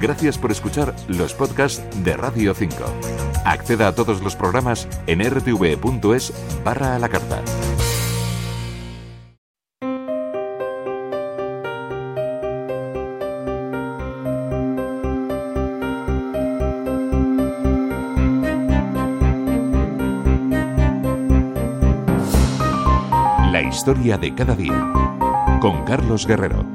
Gracias por escuchar los podcasts de Radio 5. Acceda a todos los programas en rtv.es/a la carta. La historia de cada día, con Carlos Guerrero.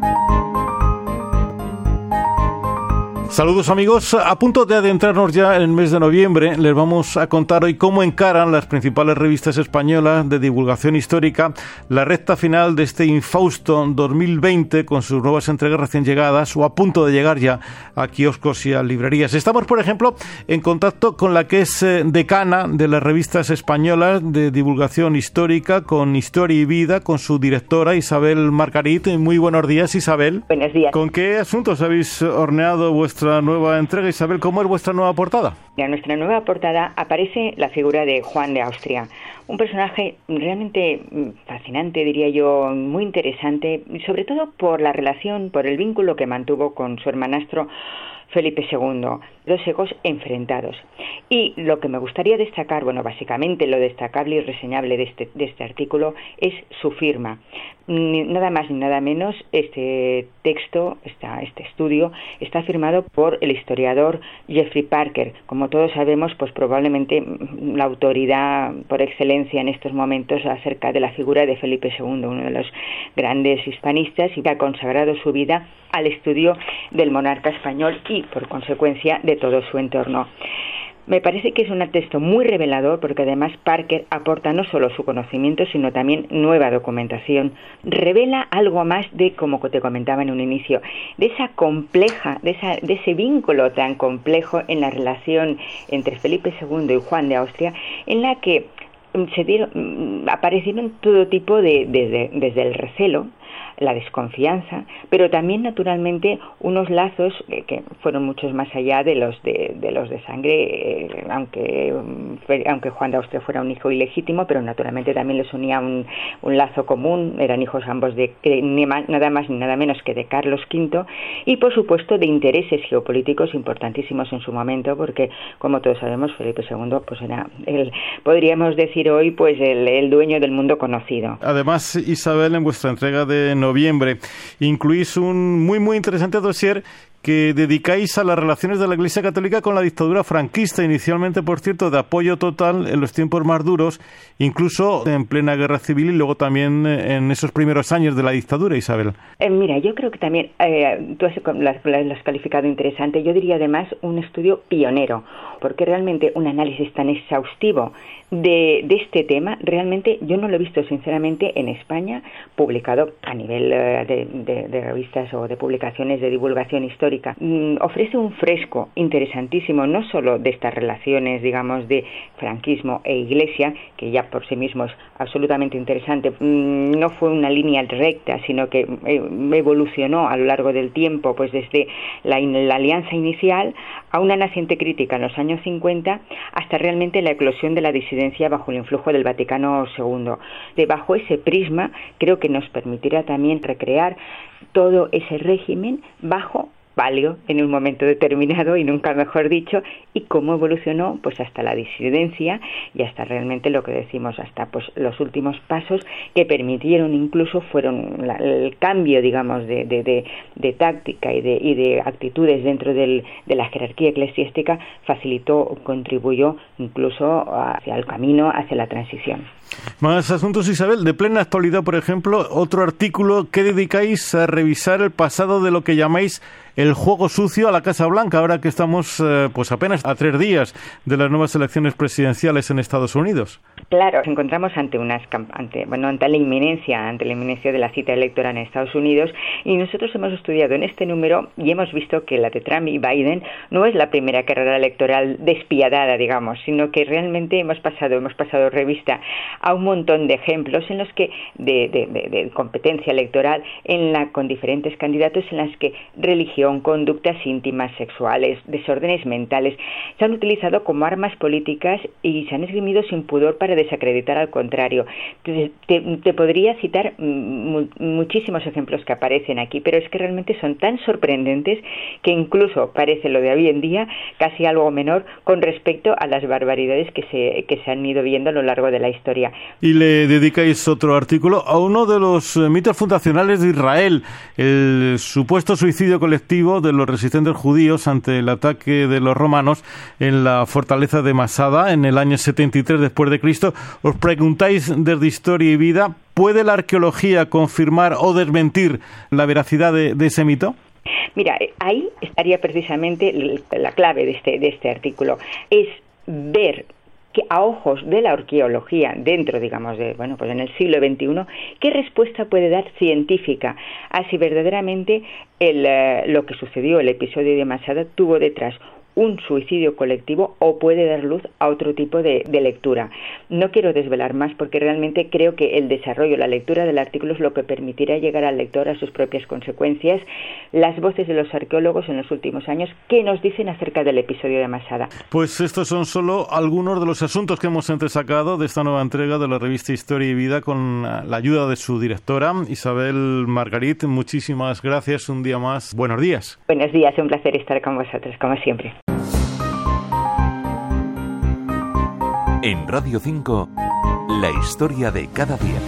Saludos amigos, a punto de adentrarnos ya en el mes de noviembre, les vamos a contar hoy cómo encaran las principales revistas españolas de divulgación histórica la recta final de este infausto 2020 con sus nuevas entregas recién llegadas o a punto de llegar ya a kioscos y a librerías. Estamos, por ejemplo, en contacto con la que es decana de las revistas españolas de divulgación histórica, con Historia y Vida, con su directora Isabel Margarit. Muy buenos días, Isabel. Buenos días. ¿Con qué asuntos habéis horneado vuestra nueva entrega, Isabel? ¿Cómo es vuestra nueva portada? En nuestra nueva portada aparece la figura de Juan de Austria, un personaje realmente fascinante, diría yo, muy interesante, sobre todo por la relación, por el vínculo que mantuvo con su hermanastro Felipe II, dos egos enfrentados. Y lo que me gustaría destacar, bueno, básicamente lo destacable y reseñable de este artículo es su firma. Nada más ni nada menos, este texto, este estudio, está firmado por el historiador Geoffrey Parker. Como todos sabemos, pues probablemente la autoridad por excelencia en estos momentos acerca de la figura de Felipe II, uno de los grandes hispanistas, y que ha consagrado su vida al estudio del monarca español y, por consecuencia, de todo su entorno. Me parece que es un texto muy revelador porque además Parker aporta no solo su conocimiento sino también nueva documentación. Revela algo más de, como te comentaba en un inicio, de esa compleja, de ese vínculo tan complejo en la relación entre Felipe II y Juan de Austria, en la que aparecieron todo tipo desde el recelo, la desconfianza, pero también naturalmente unos lazos que fueron muchos más allá de los de sangre, aunque Juan de Austria fuera un hijo ilegítimo, pero naturalmente también les unía un lazo común. Eran hijos ambos de nada más ni nada menos que de Carlos V, y por supuesto de intereses geopolíticos importantísimos en su momento, porque como todos sabemos Felipe II pues era podríamos decir hoy pues el dueño del mundo conocido. Además, Isabel, en vuestra entrega de noviembre incluís un muy interesante dossier que dedicáis a las relaciones de la Iglesia Católica con la dictadura franquista, inicialmente, por cierto, de apoyo total en los tiempos más duros, incluso en plena guerra civil y luego también en esos primeros años de la dictadura, Isabel. Mira, yo creo que también tú lo has calificado interesante. Yo diría además un estudio pionero, porque realmente un análisis tan exhaustivo de este tema, realmente yo no lo he visto sinceramente en España, publicado a nivel de revistas o de publicaciones de divulgación histórica. Ofrece un fresco interesantísimo, no solo de estas relaciones, digamos, de franquismo e Iglesia, que ya por sí mismo es absolutamente interesante. No fue una línea recta, sino que evolucionó a lo largo del tiempo, pues desde la alianza inicial a una naciente crítica en los años 50 hasta realmente la eclosión de la disidencia bajo el influjo del Vaticano II. Bajo ese prisma creo que nos permitirá también recrear todo ese régimen bajo palio en un momento determinado, y nunca mejor dicho, y cómo evolucionó pues hasta la disidencia y hasta realmente lo que decimos, hasta pues los últimos pasos que permitieron, incluso fueron el cambio, digamos, de táctica y de actitudes dentro de la jerarquía eclesiástica, facilitó, contribuyó incluso hacia el camino, hacia la transición. Más asuntos, Isabel. De plena actualidad, por ejemplo, otro artículo que dedicáis a revisar el pasado de lo que llamáis el juego sucio a la Casa Blanca, ahora que estamos pues apenas a 3 días de las nuevas elecciones presidenciales en Estados Unidos. Claro, nos encontramos ante la inminencia de la cita electoral en Estados Unidos, y nosotros hemos estudiado en este número y hemos visto que la de Trump y Biden no es la primera carrera electoral despiadada, digamos, sino que realmente hemos pasado revista a un montón de ejemplos en los que de competencia electoral con diferentes candidatos, en las que religión, violación, conductas íntimas sexuales, desórdenes mentales, se han utilizado como armas políticas y se han esgrimido sin pudor para desacreditar al contrario. Entonces, te podría citar muchísimos ejemplos que aparecen aquí, pero es que realmente son tan sorprendentes que incluso parece lo de hoy en día casi algo menor con respecto a las barbaridades que se han ido viendo a lo largo de la historia. Y le dedicáis otro artículo a uno de los mitos fundacionales de Israel, el supuesto suicidio colectivo de los resistentes judíos ante el ataque de los romanos en la fortaleza de Masada en el año 73 después de Cristo. Os preguntáis desde Historia y Vida, ¿puede la arqueología confirmar o desmentir la veracidad de ese mito? Mira, ahí estaría precisamente la clave de este artículo, es ver que a ojos de la arqueología dentro, digamos, pues en el siglo XXI, ¿qué respuesta puede dar científica a si verdaderamente lo que sucedió, el episodio de Masada, tuvo detrás un suicidio colectivo o puede dar luz a otro tipo de lectura? No quiero desvelar más porque realmente creo que el desarrollo, la lectura del artículo es lo que permitirá llegar al lector a sus propias consecuencias, las voces de los arqueólogos en los últimos años, ¿qué nos dicen acerca del episodio de Masada? Pues estos son solo algunos de los asuntos que hemos entresacado de esta nueva entrega de la revista Historia y Vida con la ayuda de su directora, Isabel Margarit. Muchísimas gracias un día más. Buenos días. Buenos días, un placer estar con vosotros, como siempre. En Radio 5, la historia de cada día.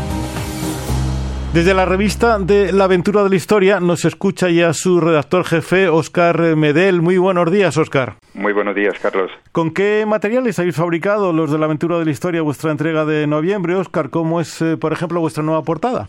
Desde la revista de La Aventura de la Historia nos escucha ya su redactor jefe, Óscar Medel. Muy buenos días, Óscar. Muy buenos días, Carlos. ¿Con qué materiales habéis fabricado los de La Aventura de la Historia vuestra entrega de noviembre, Óscar? ¿Cómo es, por ejemplo, vuestra nueva portada?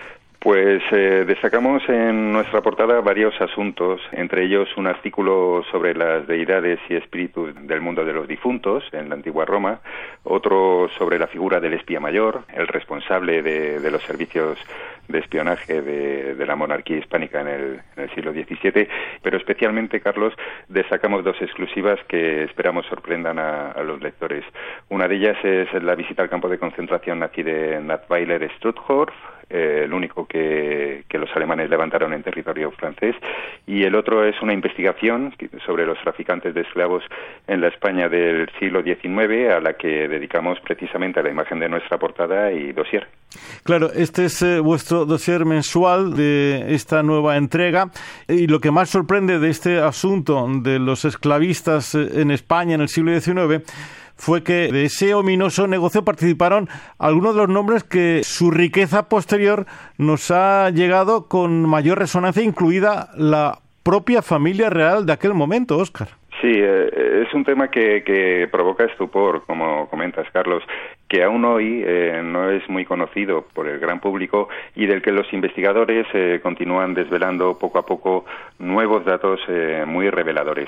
Pues destacamos en nuestra portada varios asuntos, entre ellos un artículo sobre las deidades y espíritus del mundo de los difuntos en la antigua Roma, otro sobre la figura del espía mayor, el responsable de los servicios de espionaje de la monarquía hispánica en el siglo XVII, pero especialmente, Carlos, destacamos dos exclusivas que esperamos sorprendan a los lectores. Una de ellas es la visita al campo de concentración nazi de Nathweiler-Struthof, el único que los alemanes levantaron en territorio francés, y el otro es una investigación sobre los traficantes de esclavos en la España del siglo XIX, a la que dedicamos precisamente a la imagen de nuestra portada y dossier. Claro, este es vuestro dossier mensual de esta nueva entrega, y lo que más sorprende de este asunto de los esclavistas en España en el siglo XIX fue que de ese ominoso negocio participaron algunos de los nombres que su riqueza posterior nos ha llegado con mayor resonancia, incluida la propia familia real de aquel momento, Óscar. Sí, es un tema que provoca estupor, como comentas, Carlos, que aún hoy no es muy conocido por el gran público y del que los investigadores continúan desvelando poco a poco nuevos datos muy reveladores.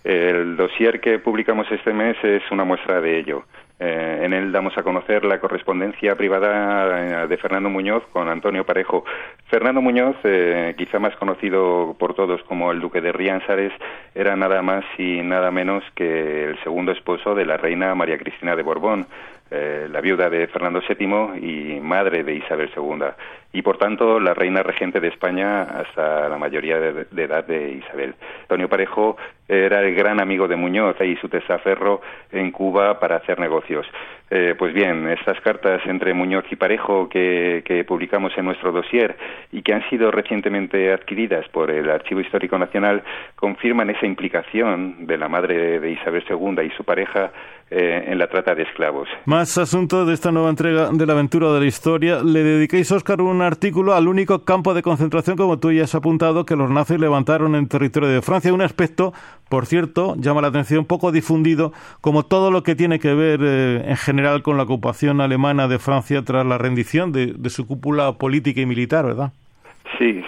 El dossier que publicamos este mes es una muestra de ello. En él damos a conocer la correspondencia privada de Fernando Muñoz con Antonio Parejo. Fernando Muñoz, quizá más conocido por todos como el duque de Riansares, era nada más y nada menos que el segundo esposo de la reina María Cristina de Borbón, la viuda de Fernando VII y madre de Isabel II, y por tanto la reina regente de España hasta la mayoría de edad de Isabel. Antonio Parejo era el gran amigo de Muñoz y su testaferro en Cuba para hacer negocios. Pues bien, estas cartas entre Muñoz y Parejo que publicamos en nuestro dossier y que han sido recientemente adquiridas por el Archivo Histórico Nacional confirman esa implicación de la madre de Isabel II y su pareja en la trata de esclavos. Más asuntos de esta nueva entrega de La Aventura de la Historia. Le dediquéis, Óscar, un artículo al único campo de concentración, como tú ya has apuntado, que los nazis levantaron en territorio de Francia. Un aspecto, por cierto, llama la atención, poco difundido, como todo lo que tiene que ver en general con la ocupación alemana de Francia tras la rendición de su cúpula política y militar, ¿verdad? Sí,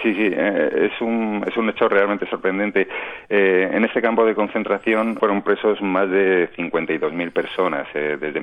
es un hecho realmente sorprendente. En este campo de concentración fueron presos más de 52.000 personas desde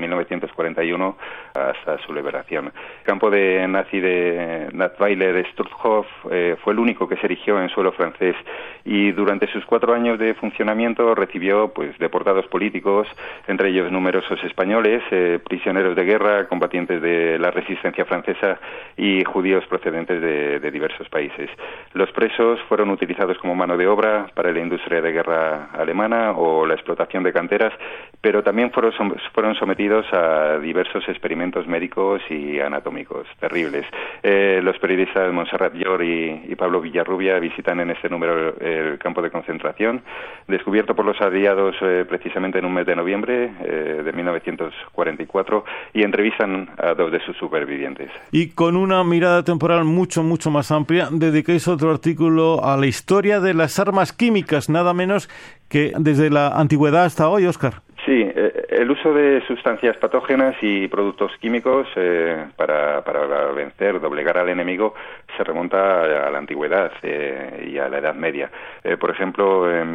1941 hasta su liberación. El campo de nazi de Nathweiler-Struthof fue el único que se erigió en suelo francés y durante sus 4 años de funcionamiento recibió deportados políticos, entre ellos numerosos españoles, prisioneros de guerra, combatientes de la resistencia francesa y judíos procedentes de diversos países. países. Los presos fueron utilizados como mano de obra para la industria de guerra alemana o la explotación de canteras, pero también fueron sometidos a diversos experimentos médicos y anatómicos terribles. Los periodistas Montserrat Llor y Pablo Villarrubia visitan en este número el campo de concentración, descubierto por los aliados precisamente en un mes de noviembre de 1944, y entrevistan a 2 de sus supervivientes. Y con una mirada temporal mucho más amplia, dedicáis otro artículo a la historia de las armas químicas, nada menos que desde la antigüedad hasta hoy, Óscar. Sí, el uso de sustancias patógenas y productos químicos para doblegar al enemigo se remonta a la antigüedad y a la Edad Media. Por ejemplo, en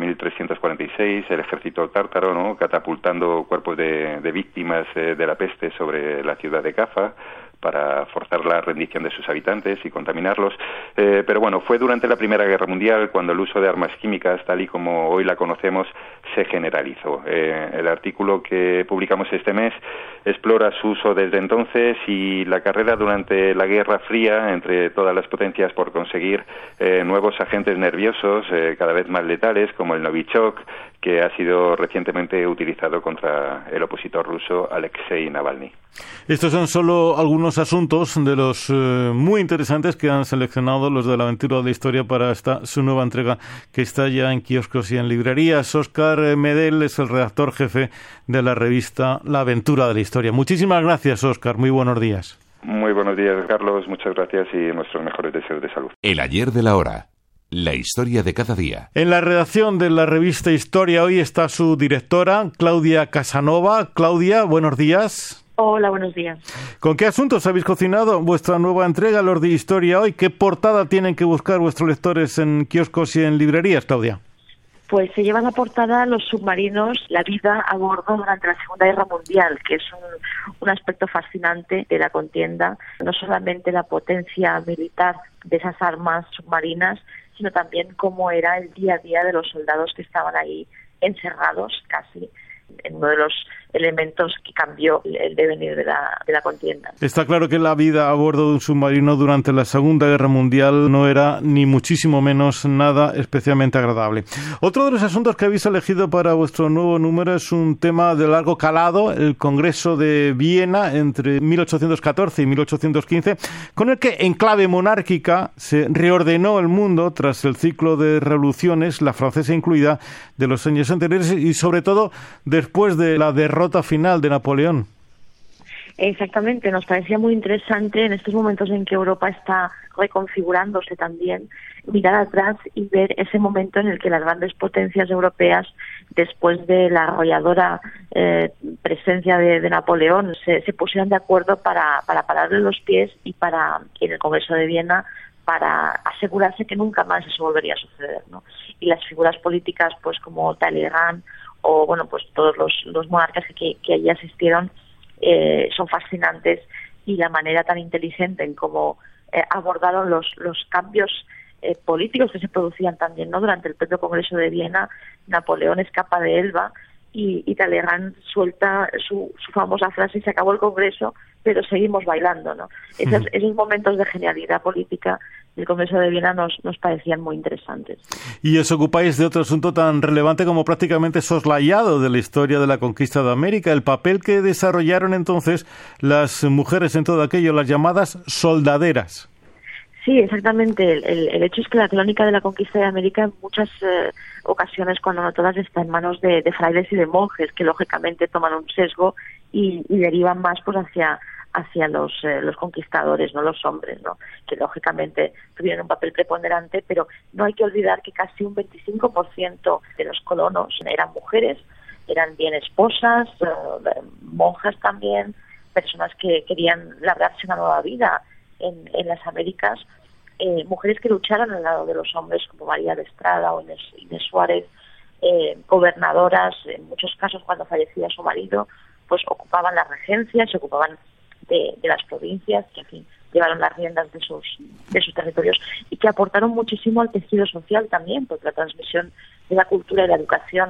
1346 el ejército tártaro, ¿no?, catapultando cuerpos de víctimas de la peste sobre la ciudad de Cafa para forzar la rendición de sus habitantes y contaminarlos. Pero bueno, fue durante la Primera Guerra Mundial cuando el uso de armas químicas, tal y como hoy la conocemos, se generalizó. El artículo que publicamos este mes explora su uso desde entonces y la carrera durante la Guerra Fría entre todas las potencias por conseguir nuevos agentes nerviosos cada vez más letales, como el Novichok, que ha sido recientemente utilizado contra el opositor ruso Alexei Navalny. Estos son solo algunos asuntos de los muy interesantes que han seleccionado los de la Aventura de la Historia para su nueva entrega, que está ya en kioscos y en librerías. Óscar Medel es el redactor jefe de la revista La Aventura de la Historia. Muchísimas gracias, Óscar. Muy buenos días. Muy buenos días, Carlos. Muchas gracias y nuestros mejores deseos de salud. El ayer de la hora. La historia de cada día. En la redacción de la revista Historia hoy está su directora, Claudia Casanova. Claudia, buenos días. Hola, buenos días. ¿Con qué asuntos habéis cocinado vuestra nueva entrega, Los de Historia hoy? ¿Qué portada tienen que buscar vuestros lectores en kioscos y en librerías, Claudia? Pues se lleva a la portada los submarinos, la vida a bordo durante la Segunda Guerra Mundial, que es un aspecto fascinante de la contienda, no solamente la potencia militar de esas armas submarinas, sino también cómo era el día a día de los soldados que estaban ahí encerrados casi en uno de los elementos que cambió el devenir de la contienda. Está claro que la vida a bordo de un submarino durante la Segunda Guerra Mundial no era ni muchísimo menos nada especialmente agradable. Otro de los asuntos que habéis elegido para vuestro nuevo número es un tema de largo calado, el Congreso de Viena entre 1814 y 1815, con el que en clave monárquica se reordenó el mundo tras el ciclo de revoluciones, la francesa incluida, de los años anteriores y sobre todo después de la derrota final de Napoleón. Exactamente, nos parecía muy interesante en estos momentos en que Europa está reconfigurándose también, mirar atrás y ver ese momento en el que las grandes potencias europeas, después de la arrolladora presencia de Napoleón, se pusieron de acuerdo para pararle los pies y en el Congreso de Viena, para asegurarse que nunca más eso volvería a suceder, ¿no? Y las figuras políticas, pues como Talleyrand o bueno, pues todos los monarcas que allí asistieron son fascinantes, y la manera tan inteligente en cómo abordaron los cambios políticos que se producían también, ¿no? Durante el propio Congreso de Viena, Napoleón escapa de Elba y Talleyrand suelta su famosa frase: se acabó el Congreso, pero seguimos bailando, ¿no? Esos momentos de genialidad política del Congreso de Viena nos parecían muy interesantes. Y os ocupáis de otro asunto tan relevante como prácticamente soslayado de la historia de la conquista de América, el papel que desarrollaron entonces las mujeres en todo aquello, las llamadas soldaderas. Sí, exactamente. El hecho es que la crónica de la conquista de América en muchas ocasiones, cuando no todas, está en manos de frailes y de monjes, que lógicamente toman un sesgo y derivan más pues hacia los conquistadores, no los hombres, ¿no? Que lógicamente tuvieron un papel preponderante, pero no hay que olvidar que casi un 25% de los colonos eran mujeres, eran bien esposas, monjas también, personas que querían labrarse una nueva vida en las Américas, mujeres que lucharon al lado de los hombres como María de Estrada o Inés Suárez, gobernadoras, en muchos casos cuando fallecía su marido, pues ocupaban la regencia, se ocupaban de las provincias, que en fin, llevaron las riendas de sus territorios, y que aportaron muchísimo al tejido social también, porque la transmisión de la cultura y la educación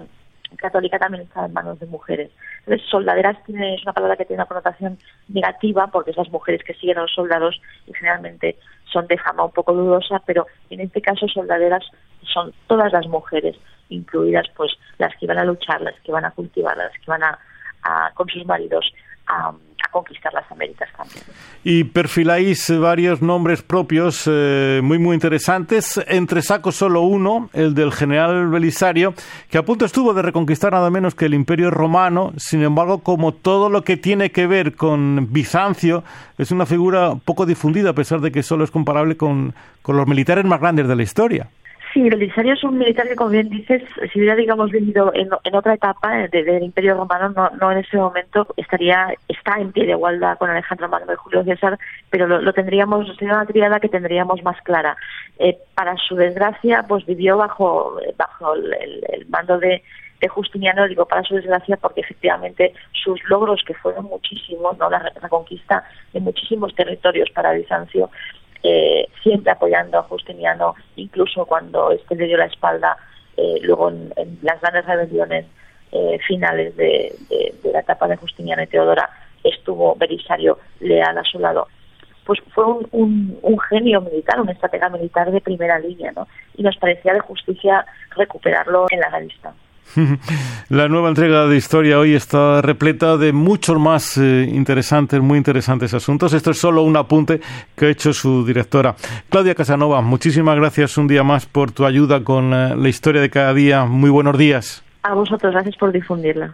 católica también estaba en manos de mujeres. Entonces, soldaderas es una palabra que tiene una connotación negativa porque es las mujeres que siguen a los soldados y generalmente son de fama un poco dudosa, pero en este caso soldaderas son todas las mujeres, incluidas pues las que iban a luchar, las que van a cultivar, las que van a con sus maridos a conquistar las Américas también. Y perfiláis varios nombres propios muy interesantes, entre sacos solo uno, el del general Belisario, que a punto estuvo de reconquistar nada menos que el Imperio Romano. Sin embargo, como todo lo que tiene que ver con Bizancio, es una figura poco difundida, a pesar de que solo es comparable con los militares más grandes de la historia. Sí, Belisario es un militar que, como bien dices, si hubiera, digamos, vivido en otra etapa del Imperio Romano, no en ese momento está en pie de igualdad con Alejandro Magno y Julio César, pero lo tendríamos, sería una tríada que tendríamos más clara. Para su desgracia, pues vivió bajo el mando de Justiniano, digo para su desgracia porque efectivamente sus logros, que fueron muchísimos, ¿no? La conquista de muchísimos territorios para Bizancio, siempre apoyando a Justiniano, incluso cuando le dio la espalda, luego en las grandes rebeliones finales de la etapa de Justiniano y Teodora, estuvo Belisario leal a su lado. Pues fue un genio militar, un estratega militar de primera línea, ¿no? Y nos parecía de justicia recuperarlo en la lista. La nueva entrega de Historia hoy está repleta de muchos más muy interesantes asuntos. Esto es solo un apunte que ha hecho su directora. Claudia Casanova, muchísimas gracias un día más por tu ayuda con la historia de cada día. Muy buenos días. A vosotros, gracias por difundirla.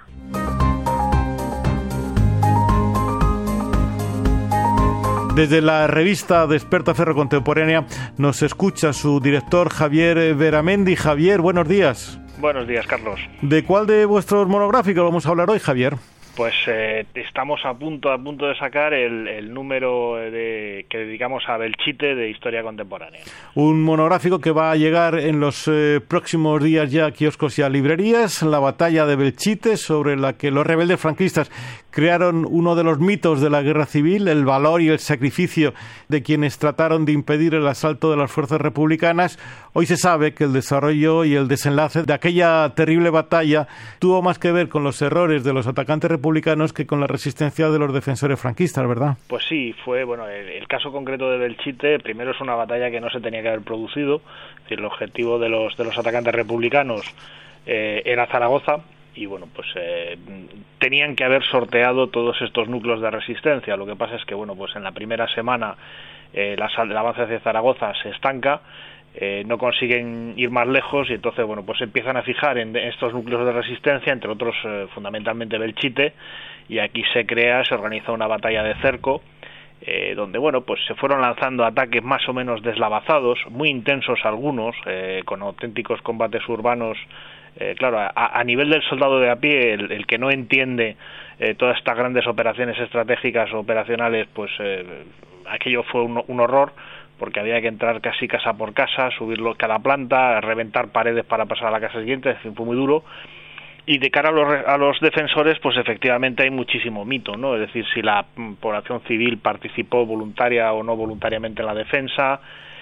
Desde la revista Desperta Ferro Contemporánea nos escucha su director Javier Beramendi. Javier, buenos días. Buenos días, Carlos. ¿De cuál de vuestros monográficos vamos a hablar hoy, Javier? Pues estamos a punto de sacar el número que dedicamos a Belchite de Historia Contemporánea. Un monográfico que va a llegar en los próximos días ya a kioscos y a librerías. La batalla de Belchite, sobre la que los rebeldes franquistas crearon uno de los mitos de la guerra civil, el valor y el sacrificio de quienes trataron de impedir el asalto de las fuerzas republicanas. Hoy se sabe que el desarrollo y el desenlace de aquella terrible batalla tuvo más que ver con los errores de los atacantes republicanos que con la resistencia de los defensores franquistas, ¿verdad? Pues sí, fue, el caso concreto de Belchite, primero es una batalla que no se tenía que haber producido, es decir, el objetivo de los atacantes republicanos era Zaragoza, y tenían que haber sorteado todos estos núcleos de resistencia. Lo que pasa es que en la primera semana el avance hacia Zaragoza se estanca, no consiguen ir más lejos y entonces empiezan a fijar en estos núcleos de resistencia, entre otros fundamentalmente Belchite, y aquí se organiza una batalla de cerco, donde se fueron lanzando ataques más o menos deslavazados, muy intensos algunos, con auténticos combates urbanos. Claro, a nivel del soldado de a pie, el que no entiende todas estas grandes operaciones estratégicas o operacionales, aquello fue un horror, porque había que entrar casi casa por casa, subirlo cada planta, reventar paredes para pasar a la casa siguiente, en fin, fue muy duro. Y de cara a los defensores, efectivamente hay muchísimo mito, ¿no? Es decir, si la población civil participó voluntaria o no voluntariamente en la defensa,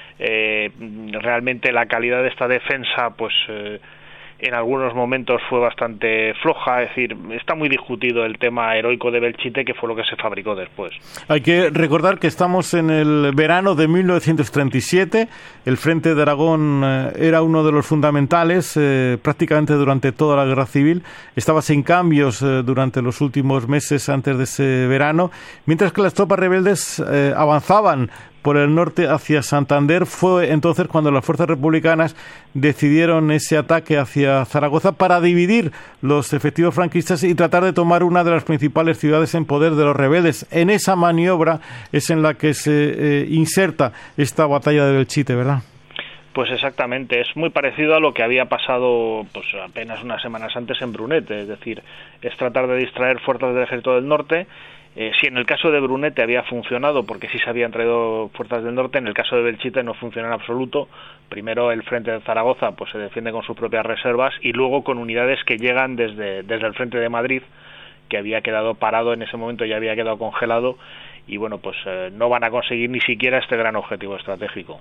realmente la calidad de esta defensa, en algunos momentos fue bastante floja, es decir, está muy discutido el tema heroico de Belchite, que fue lo que se fabricó después. Hay que recordar que estamos en el verano de 1937, el Frente de Aragón era uno de los fundamentales prácticamente durante toda la Guerra Civil, estaba sin cambios durante los últimos meses antes de ese verano, mientras que las tropas rebeldes avanzaban por el norte hacia Santander. Fue entonces cuando las fuerzas republicanas decidieron ese ataque hacia Zaragoza para dividir los efectivos franquistas y tratar de tomar una de las principales ciudades en poder de los rebeldes. En esa maniobra es en la que se inserta esta batalla de Belchite, ¿verdad? Pues exactamente, es muy parecido a lo que había pasado apenas unas semanas antes en Brunete, es decir, es tratar de distraer fuerzas del ejército del norte. Si en el caso de Brunete había funcionado, porque sí se habían traído fuerzas del norte, en el caso de Belchite no funciona en absoluto. Primero el frente de Zaragoza se defiende con sus propias reservas y luego con unidades que llegan desde el frente de Madrid, que había quedado parado en ese momento, ya había quedado congelado, y bueno, pues no van a conseguir ni siquiera este gran objetivo estratégico.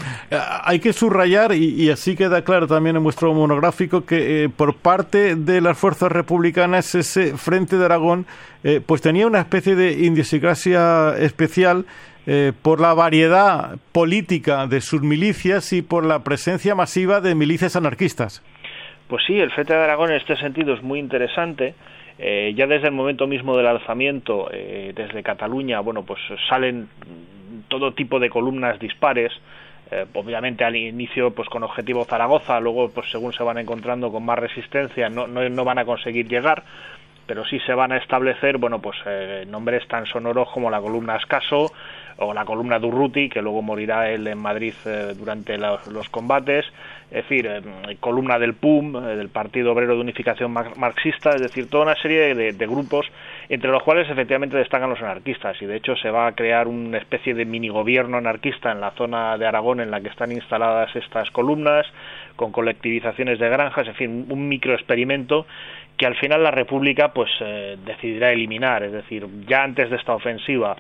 Hay que subrayar, y así queda claro también en vuestro monográfico, que por parte de las fuerzas republicanas ese Frente de Aragón pues tenía una especie de idiosincrasia especial por la variedad política de sus milicias y por la presencia masiva de milicias anarquistas. Pues sí, el Frente de Aragón en este sentido es muy interesante. Ya desde el momento mismo del alzamiento, desde Cataluña, bueno, pues salen todo tipo de columnas dispares, obviamente al inicio pues con objetivo Zaragoza, luego pues según se van encontrando con más resistencia no van a conseguir llegar, pero sí se van a establecer, bueno, pues nombres tan sonoros como la columna Ascaso o la columna Durruti, que luego morirá él en Madrid durante los combates, es decir, columna del PUM, del Partido Obrero de Unificación Marxista, es decir, toda una serie de grupos, entre los cuales efectivamente destacan los anarquistas, y de hecho se va a crear una especie de minigobierno anarquista en la zona de Aragón en la que están instaladas estas columnas, con colectivizaciones de granjas, en fin, un microexperimento que al final la República pues decidirá eliminar, es decir, ya antes de esta ofensiva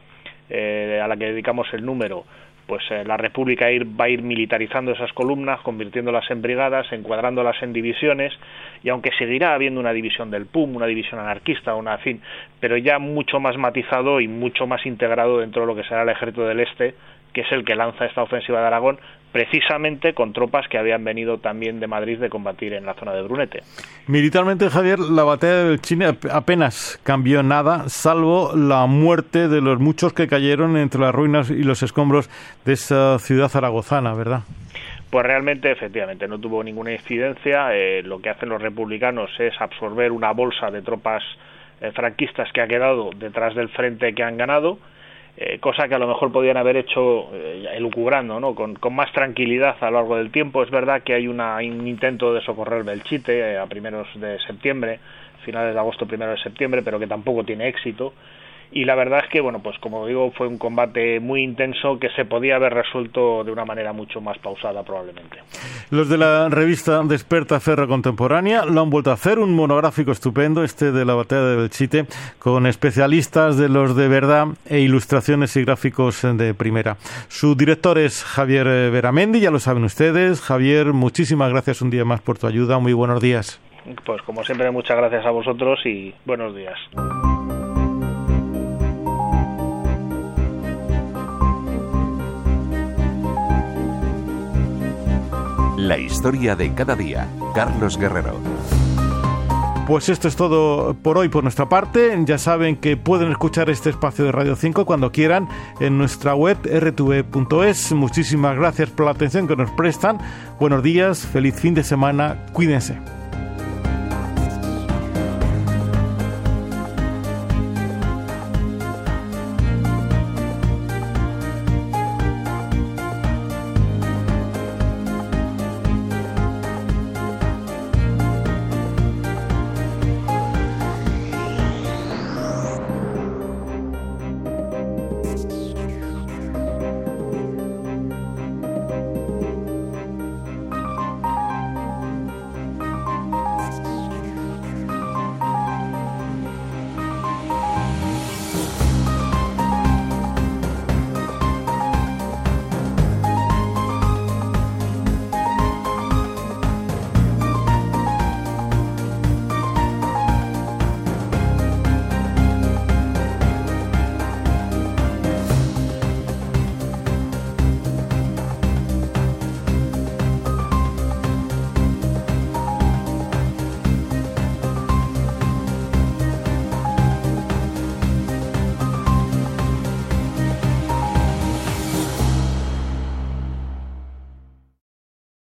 a la que dedicamos el número, pues la República va a ir militarizando esas columnas, convirtiéndolas en brigadas, encuadrándolas en divisiones, y aunque seguirá habiendo una división del PUM, una división anarquista, pero ya mucho más matizado y mucho más integrado dentro de lo que será el Ejército del Este, que es el que lanza esta ofensiva de Aragón, precisamente con tropas que habían venido también de Madrid de combatir en la zona de Brunete. Militarmente, Javier, la batalla de Belchite apenas cambió nada, salvo la muerte de los muchos que cayeron entre las ruinas y los escombros de esa ciudad zaragozana, ¿verdad? Pues realmente, efectivamente, no tuvo ninguna incidencia. Lo que hacen los republicanos es absorber una bolsa de tropas franquistas que ha quedado detrás del frente que han ganado, cosa que a lo mejor podían haber hecho elucubrando, ¿no? Con más tranquilidad a lo largo del tiempo. Es verdad que hay un intento de socorrer Belchite a primeros de septiembre, finales de agosto, primero de septiembre, pero que tampoco tiene éxito. Y la verdad es que, bueno, pues como digo, fue un combate muy intenso que se podía haber resuelto de una manera mucho más pausada probablemente. Los de la revista Desperta Ferro Contemporánea lo han vuelto a hacer, un monográfico estupendo, de la batalla de Belchite, con especialistas de los de verdad e ilustraciones y gráficos de primera. Su director es Javier Beramendi, ya lo saben ustedes. Javier, muchísimas gracias un día más por tu ayuda. Muy buenos días. Pues como siempre, muchas gracias a vosotros y buenos días. La historia de cada día. Carlos Guerrero. Pues esto es todo por hoy por nuestra parte. Ya saben que pueden escuchar este espacio de Radio 5 cuando quieran en nuestra web rtv.es. Muchísimas gracias por la atención que nos prestan. Buenos días, feliz fin de semana, cuídense.